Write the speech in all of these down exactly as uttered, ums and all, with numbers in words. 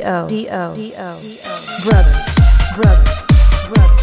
D-O, D-O, D-O, Brothers, Brothers, Brothers.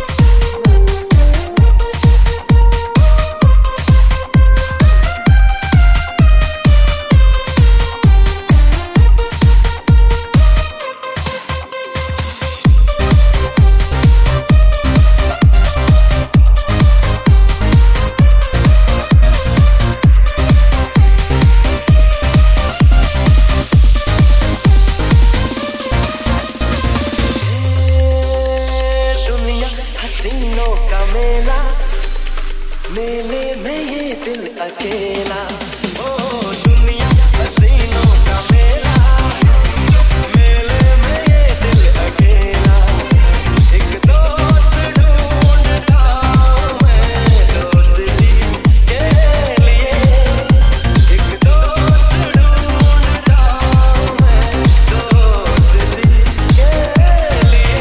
हसीनों का मेला, मेले में ये दिल अकेला। ओ दुनिया हसीनों का मेला, मेले में ये दिल अकेला। एक दोस्त ढूंढता मैं दोस्ती के लिए, एक दोस्त ढूंढता मैं दोस्ती के लिए।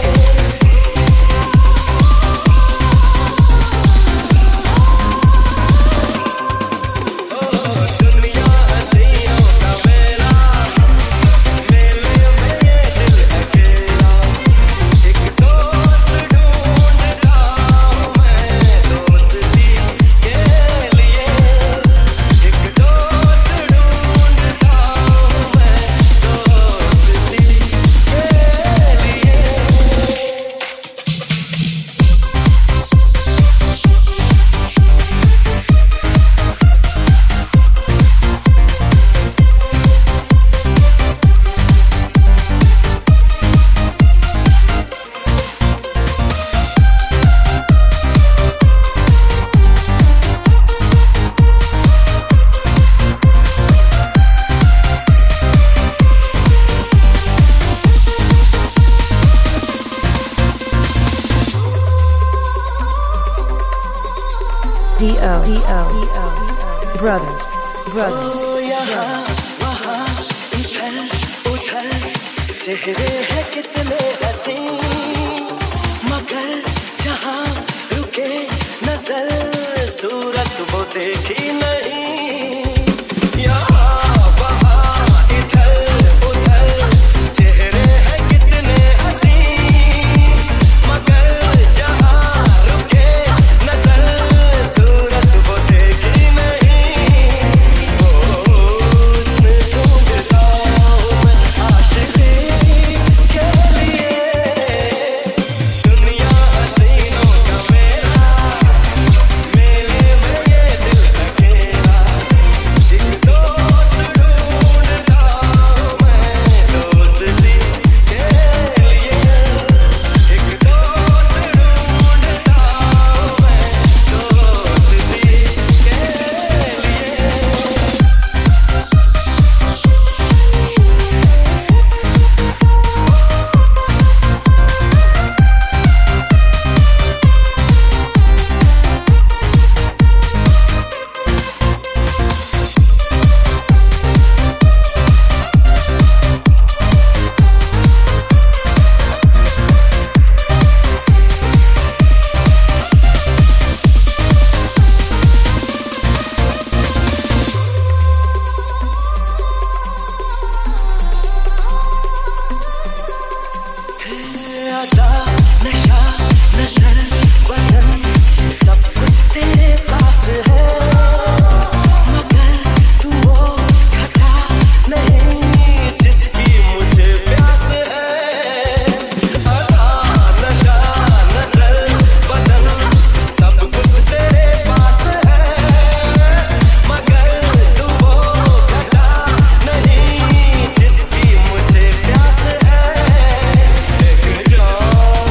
D-O, D-O, D-O, Brothers, Brothers. ओ यहाँ वहाँ इधर उधर चेहरे हैं कितने हसी, मगर जहाँ रुके नजर सूरत वो देखी नहीं। यहाँ वहाँ इधर उधर चेहरे हैं कितने हसी, मगर जहाँ रुके नजर सूरत वो देखी नहीं। ओ उसने ढूंढता हूँ मैं आशिकी के लिए। दुनिया हसीनों का मेला, मेले में ये दिल अकेला। एक दोस्त ढूंढता हूँ मैं दोस्ती के लिए, एक दोस्त ढूंढता हूँ मैं दोस्ती के लिए। अदा नशा नजर बदन सब कुछ तेरे पास है, मगर तू वो घटा नहीं जिसकी मुझे प्यास है। अदा नशा नजर बदन सब कुछ तेरे पास है, मगर तू वो घटा नहीं जिसकी मुझे प्यास है। एक जान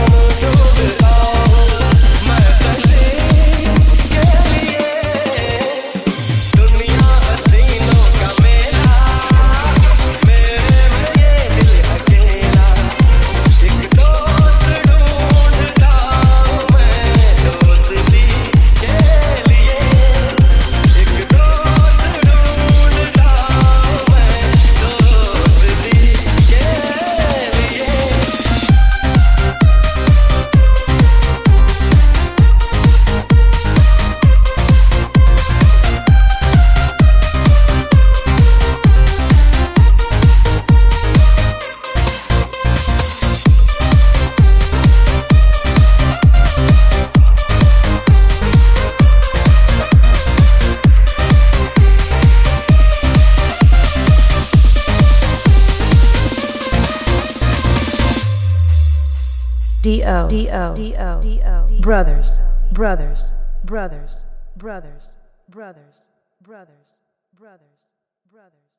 D O D O D O D O brothers brothers brothers brothers brothers brothers brothers brothers